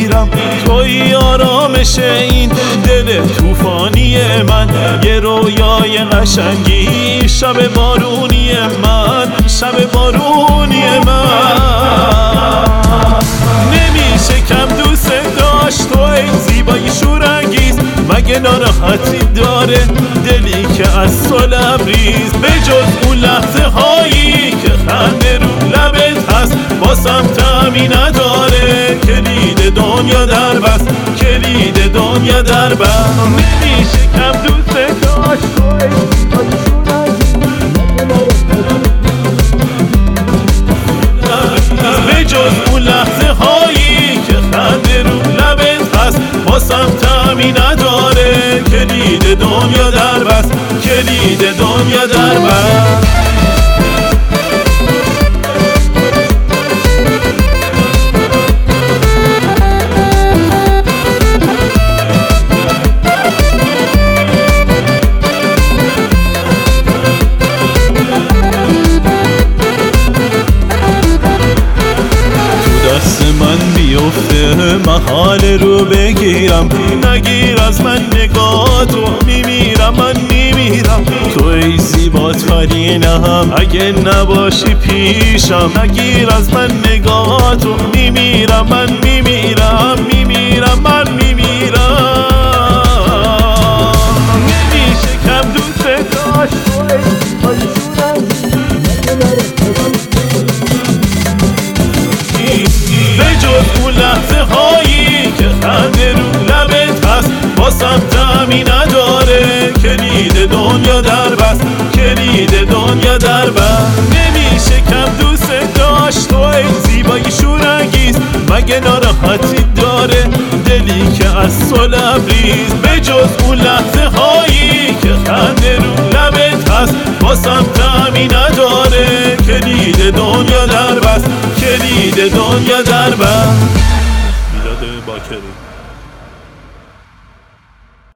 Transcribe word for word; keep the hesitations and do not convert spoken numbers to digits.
میمیرم. توی آرامش این دل طوفانی من، یه رویای قشنگی شب بارونی من، شب بارونی من. نمیشه کم دوست داشت تو ای زیبایی شورانگیز، مگه ناراحتی داره دلی که از تو لبریز؟ به جز اون لحظه هایی که خنده رو لبت هست، باسم تعمی نداره کلید دنیا در بست، کلید دنیا در بست. نمیشه کم دوست داشت تو ای زیبایی شورانگیز، به جز اون لحظه هایی که خنده رو لبت هست، باسم تعمی نداره کلید دنیا در بست، کلید دنیا در بست. دست من بیفته محال رو بگیرم، نگیر از من نگاه تو، میمیرم من میمیرم. تو ای زیباترینم اگه نباشی پیشم، نگیر از من نگاه تو، میمیرم من میمیرم، میمیرم من میمیرم. نمیشه کم دوست داشت تو ای اون لحظه هایی که خنده رو لبت هست، باسم تعمی نداره کلید دنیا در بست، کلید دنیا در بست. نمیشه کم دوست داشت تو ای زیبایی شورانگیز، مگه ناراحتی داره دلی که از تو لبریز؟ به جز اون لحظه هایی که خنده رو لبت هست، باسم تعمی نداره کلید دنیا در بست، کلید دنیا در بست. میلاد باکری.